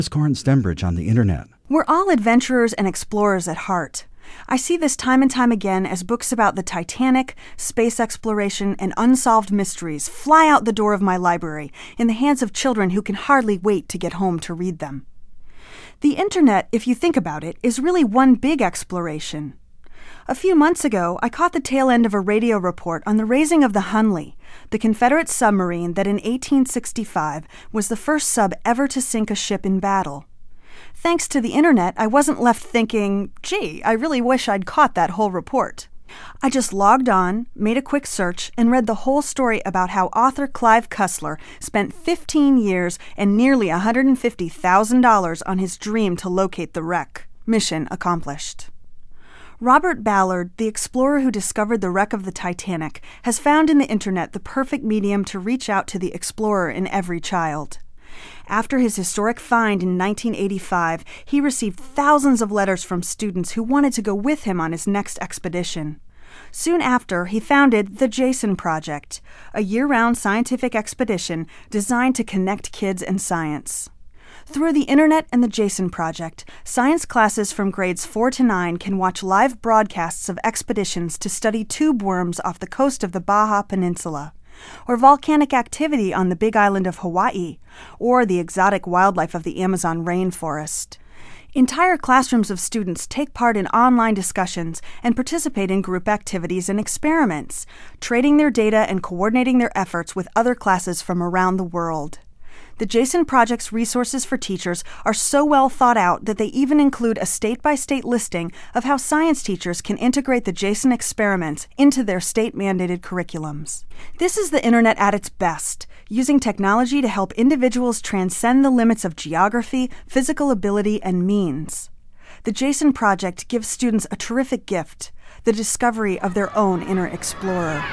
is Corin Stembridge on the internet? We're all adventurers and explorers at heart. I see this time and time again as books about the Titanic, space exploration, and unsolved mysteries fly out the door of my library in the hands of children who can hardly wait to get home to read them. The internet, if you think about it, is really one big exploration. A few months ago, I caught the tail end of a radio report on the raising of the Hunley, the Confederate submarine that in 1865 was the first sub ever to sink a ship in battle. Thanks to the internet, I wasn't left thinking, gee, I really wish I'd caught that whole report. I just logged on, made a quick search, and read the whole story about how author Clive Cussler spent 15 years and nearly $150,000 on his dream to locate the wreck. Mission accomplished. Robert Ballard, the explorer who discovered the wreck of the Titanic, has found in the internet the perfect medium to reach out to the explorer in every child. After his historic find in 1985, he received thousands of letters from students who wanted to go with him on his next expedition. Soon after, he founded the Jason Project, a year-round scientific expedition designed to connect kids and science. Through the internet and the Jason Project, science classes from grades 4 to 9 can watch live broadcasts of expeditions to study tube worms off the coast of the Baja Peninsula, or volcanic activity on the Big Island of Hawaii, or the exotic wildlife of the Amazon rainforest. Entire classrooms of students take part in online discussions and participate in group activities and experiments, trading their data and coordinating their efforts with other classes from around the world. The Jason Project's resources for teachers are so well thought out that they even include a state-by-state listing of how science teachers can integrate the Jason experiments into their state-mandated curriculums. This is the internet at its best, using technology to help individuals transcend the limits of geography, physical ability, and means. The Jason Project gives students a terrific gift, the discovery of their own inner explorer.